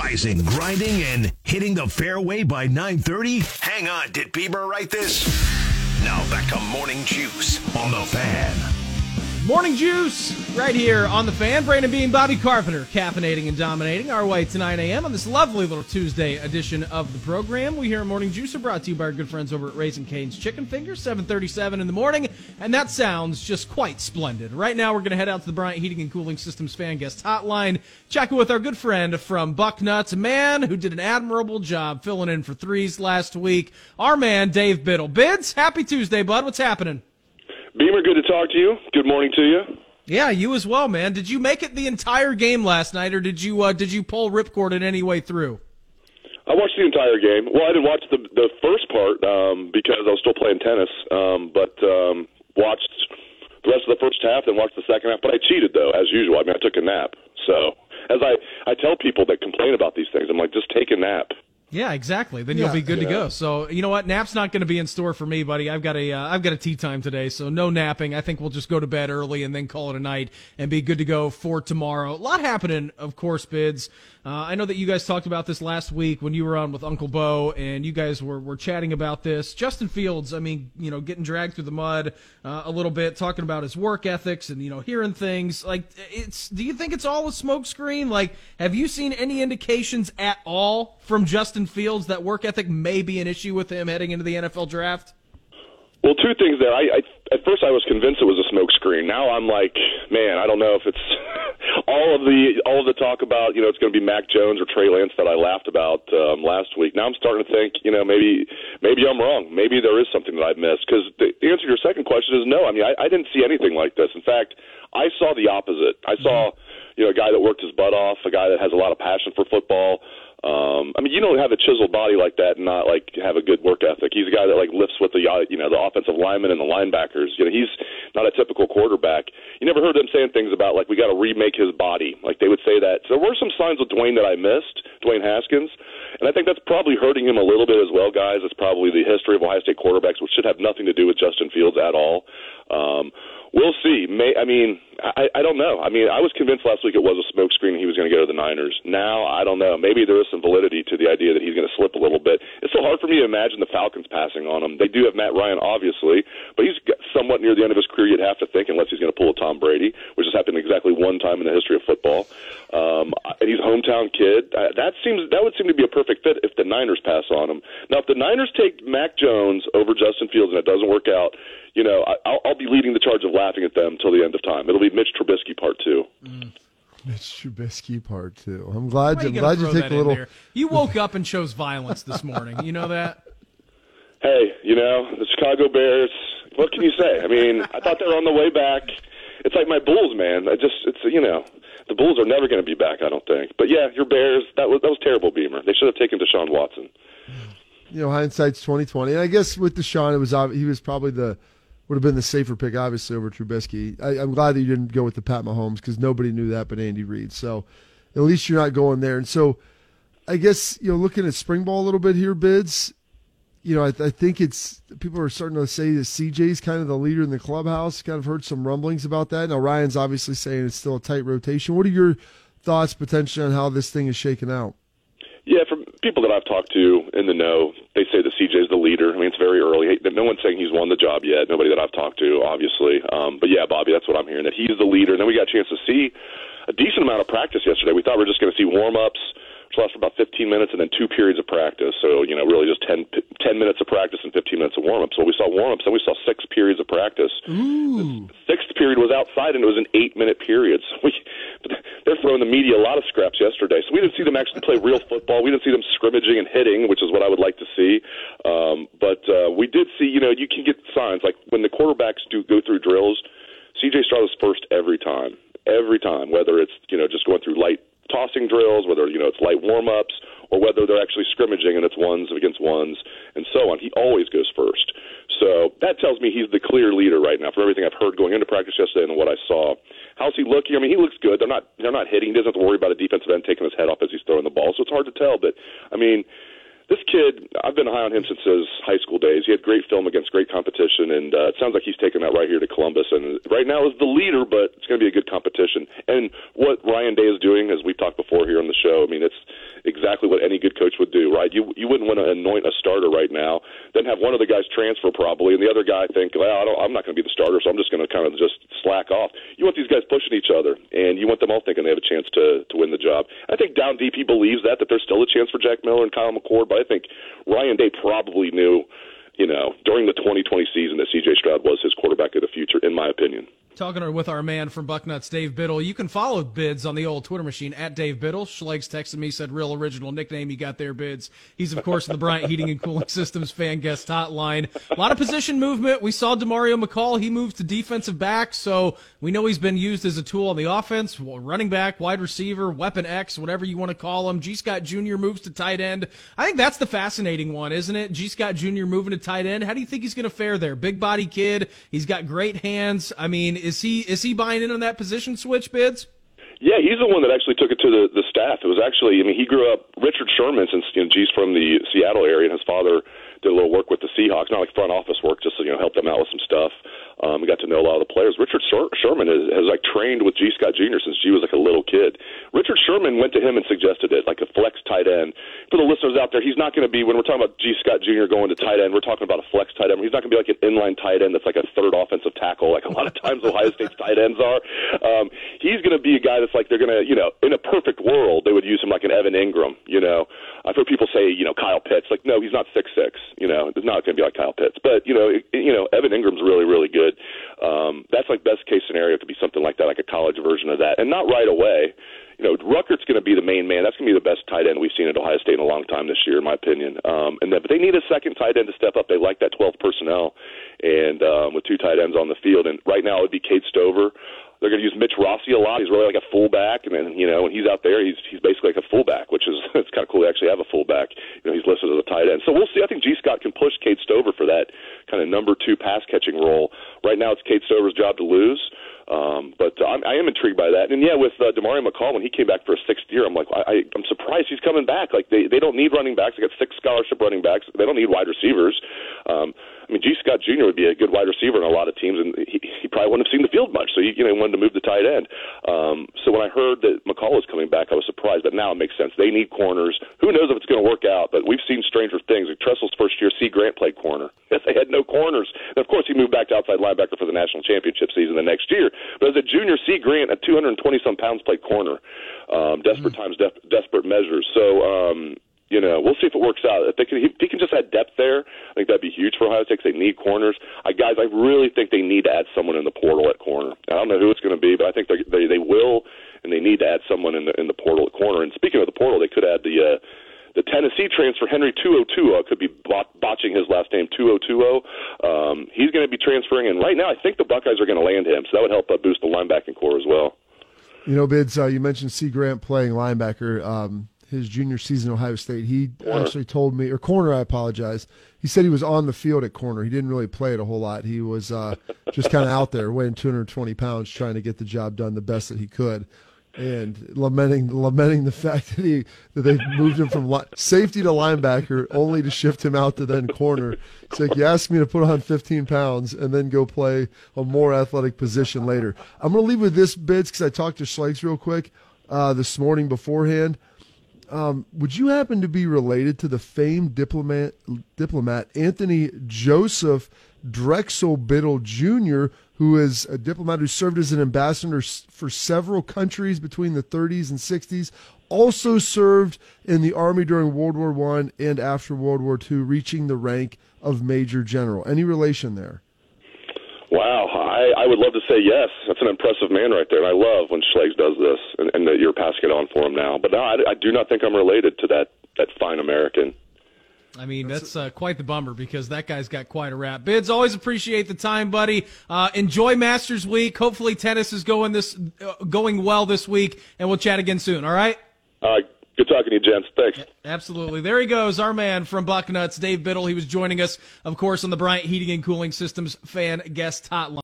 rising, grinding, and hitting the fairway by 9:30? Hang on, did Bieber write this? Now back to Morning Juice on The Fan. Morning Juice, right here on The Fan. Brandon Beam, Bobby Carpenter, caffeinating and dominating our way to 9 a.m. on this lovely little Tuesday edition of the program. We here at Morning Juice are brought to you by our good friends over at Raising Cane's Chicken Fingers, 7:37 in the morning, and that sounds just quite splendid. Right now we're going to head out to the Bryant Heating and Cooling Systems Fan Guest Hotline, checking with our good friend from Bucknuts, a man who did an admirable job filling in for threes last week, our man Dave Biddle. Bids, happy Tuesday, bud. What's happening? Beamer, good to talk to you. Good morning to you. Yeah, you as well, man. Did you make it the entire game last night, or did you pull ripcord in any way through? I watched the entire game. Well, I didn't watch the first part because I was still playing tennis, but watched the rest of the first half, then watched the second half. But I cheated, though, as usual. I mean, I took a nap. So as I tell people that complain about these things, I'm like, just take a nap. Yeah, exactly. Then you'll be good to go. So, you know what? Nap's not going to be in store for me, buddy. I've got a tea time today, so no napping. I think we'll just go to bed early and then call it a night and be good to go for tomorrow. A lot happening, of course, Bids. I know that you guys talked about this last week when you were on with Uncle Bo, and you guys were chatting about this. Justin Fields, I mean, getting dragged through the mud a little bit, talking about his work ethics and, hearing things. Like, do you think it's all a smokescreen? Like, have you seen any indications at all from Justin Fields that work ethic may be an issue with him heading into the NFL draft? Well, two things there. At first I was convinced it was a smokescreen. Now I'm like, man, I don't know if it's all of the talk about, it's going to be Mac Jones or Trey Lance that I laughed about last week. Now I'm starting to think, maybe I'm wrong. Maybe there is something that I've missed. Because the answer to your second question is no. I mean, I didn't see anything like this. In fact, I saw the opposite. I saw, a guy that worked his butt off, a guy that has a lot of passion for football. You don't have a chiseled body like that and not have a good work ethic. He's a guy that lifts with the the offensive linemen and the linebackers. He's not a typical quarterback. You never heard them saying things about we got to remake his body. They would say that. So there were some signs with Dwayne that I missed, Dwayne Haskins, and I think that's probably hurting him a little bit as well, guys. It's probably the history of Ohio State quarterbacks, which should have nothing to do with Justin Fields at all. We'll see. I don't know. I was convinced last week it was a smokescreen and he was going to go to the Niners. Now, I don't know. Maybe there is some validity to the idea that he's going to slip a little bit. It's so hard for me to imagine the Falcons passing on him. They do have Matt Ryan, obviously, but he's somewhat near the end of his career, you'd have to think, unless he's going to pull a Tom Brady, which has happened exactly one time in the history of football. And he's a hometown kid. That would seem to be a perfect fit if the Niners pass on him. Now, if the Niners take Mac Jones over Justin Fields and it doesn't work out, I'll be leading the charge of laughing at them till the end of time. It'll be Mitch Trubisky part 2. Mitch Trubisky part 2. I'm glad you take a little. You woke up and chose violence this morning. You know that? Hey, the Chicago Bears. What can you say? I thought they were on the way back. It's like my Bulls, man. The Bulls are never going to be back, I don't think. But yeah, your Bears. That was terrible, Beamer. They should have taken Deshaun Watson. Hindsight's 20/20. And I guess with Deshaun, he was probably would have been the safer pick, obviously, over Trubisky. I'm glad that you didn't go with the Pat Mahomes because nobody knew that but Andy Reid. So at least you're not going there. And so I guess, looking at spring ball a little bit here, Bids, I think people are starting to say that CJ's kind of the leader in the clubhouse. Kind of heard some rumblings about that. Now, Ryan's obviously saying it's still a tight rotation. What are your thoughts potentially on how this thing is shaking out? Yeah, from people that I've talked to in the know, they say that CJ's the leader. It's very early. No one's saying he's won the job yet. Nobody that I've talked to, obviously. But yeah, Bobby, that's what I'm hearing, that he's the leader. And then we got a chance to see a decent amount of practice yesterday. We thought we were just going to see warm-ups, which last for about 15 minutes, and then 2 periods of practice. So, really just 10 minutes of practice and 15 minutes of warm-ups. So we saw warm-ups, then we saw 6 periods of practice. Ooh. The sixth period was outside, and it was an 8-minute period. So they're throwing the media a lot of scraps yesterday. So we didn't see them actually play real football. We didn't see them scrimmaging and hitting, which is what I would like to see. But we did see, you can get signs. Like when the quarterbacks do go through drills, CJ Stroud is first every time, whether it's, just going through light tossing drills, whether, it's light warm-ups, or whether they're actually scrimmaging and it's ones against ones and so on. He always goes first. So that tells me he's the clear leader right now from everything I've heard going into practice yesterday and what I saw. How's he looking? He looks good. They're not hitting. He doesn't have to worry about a defensive end taking his head off as he's throwing the ball, so it's hard to tell. But, this kid, I've been high on him since his high school days. He had great film against great competition, and it sounds like he's taking that right here to Columbus. And right now is the leader, but it's going to be a good competition. And what Ryan Day is doing, as we've talked before here on the show, it's exactly right? You wouldn't want to anoint a starter right now, then have one of the guys transfer probably, and the other guy think, well, I'm not going to be the starter, so I'm just going to kind of just slack off. You want these guys pushing each other, and you want them all thinking they have a chance to win the job. I think down deep he believes that there's still a chance for Jack Miller and Kyle McCord, but I think Ryan Day probably knew, during the 2020 season that C.J. Stroud was his quarterback of the future, in my opinion. Talking with our man from Bucknuts, Dave Biddle. You can follow Bids on the old Twitter machine at Dave Biddle. Schleg's texted me, said real original nickname you got there, Bids. He's, of course, the Bryant Heating and Cooling Systems fan guest hotline. A lot of position movement. We saw DeMario McCall. He moved to defensive back, so we know he's been used as a tool on the offense. Running back, wide receiver, weapon X, whatever you want to call him. G. Scott Jr. moves to tight end. I think that's the fascinating one, isn't it? G. Scott Jr. moving to tight end. How do you think he's going to fare there? Big body kid. He's got great hands. I mean, is he buying in on that position switch, Bids? Yeah, he's the one that actually took it to the staff. It was actually, he grew up, Richard Sherman, since G's from the Seattle area, and his father did a little work with the Seahawks, not like front office work, just to help them out with some stuff. We got to know a lot of the players. Richard Sherman has trained with G. Scott Jr. since G was like a little kid. Richard Sherman went to him and suggested it, like a flex tight end. For the listeners out there, he's not going to be, when we're talking about G. Scott Jr. going to tight end, we're talking about a flex tight end. He's not going to be like an inline tight end that's like a third offensive tackle, like a lot of times Ohio State's tight ends are. He's going to be a guy that's like they're going to, in a perfect world, they would use him like an Evan Ingram. I've heard people say, Kyle Pitts. Like, no, he's not 6'6". It's not going to be like Kyle Pitts. But, Evan Ingram's really, really good. That's like best case scenario to be something like that, like a college version of that. And not right away. Ruckert's going to be the main man. That's going to be the best tight end we've seen at Ohio State in a long time this year, in my opinion. But they need a second tight end to step up. They like that 12 personnel and with two tight ends on the field. And right now it would be Cade Stover. They're going to use Mitch Rossi a lot. He's really like a fullback, and then when he's out there, he's basically like a fullback, which is it's kind of cool to actually have a fullback. He's listed as a tight end, so we'll see. I think G. Scott can push Cade Stover for that kind of number 2 pass catching role. Right now, it's Cade Stover's job to lose. But I am intrigued by that. And yeah, with DeMario McCall, when he came back for a 6th year, I'm like, I'm surprised he's coming back. Like they don't need running backs. They got 6 scholarship running backs. They don't need wide receivers. G. Scott Jr. would be a good wide receiver in a lot of teams, and he probably wouldn't have seen the field much. So he wanted to move to tight end. So when I heard that McCall was coming back, I was surprised. But now it makes sense. They need corners. Who knows if it's going to work out? But we've seen stranger things. Like Tressel's first year, C. Grant played corner. They had no corners. And of course, he moved back to outside linebacker for the national championship season the next year. But as a junior, C. Grant at 220-some pounds played corner. Desperate times, desperate measures. So, we'll see if it works out. If he can just add depth there, I think that'd be huge for Ohio State because they need corners. Guys, I really think they need to add someone in the portal at corner. I don't know who it's going to be, but I think they will, and they need to add someone in the portal at corner. And speaking of the portal, they could add the Tennessee transfer, Henry Tuo could be botching his last name, Tuo. He's going to be transferring, and right now I think the Buckeyes are going to land him, so that would help boost the linebacking core as well. Bids, you mentioned C. Grant playing linebacker. His junior season at Ohio State, he actually told me, or corner, I apologize. He said he was on the field at corner. He didn't really play it a whole lot. He was just kind of out there weighing 220 pounds trying to get the job done the best that he could. And lamenting the fact that they moved him from safety to linebacker only to shift him out to then corner. It's like, you asked me to put on 15 pounds and then go play a more athletic position later. I'm going to leave with this, Bids, because I talked to Schlegs real quick this morning beforehand. Would you happen to be related to the famed diplomat Anthony Joseph Drexel Biddle Jr., who is a diplomat who served as an ambassador for several countries between the 30s and 60s, also served in the Army during World War I and after World War II, reaching the rank of Major General? Any relation there? Wow, I would love to say yes. That's an impressive man right there, and I love when Schlegs does this, and that you're passing it on for him now. But no, I do not think I'm related to that fine American. I mean, that's quite the bummer because that guy's got quite a rap. Bids, always appreciate the time, buddy. Enjoy Masters Week. Hopefully tennis is going well this week, and we'll chat again soon, all right? All right. Good talking to you, gents. Thanks. Absolutely. There he goes, our man from Bucknuts, Dave Biddle. He was joining us, of course, on the Bryant Heating and Cooling Systems fan guest hotline.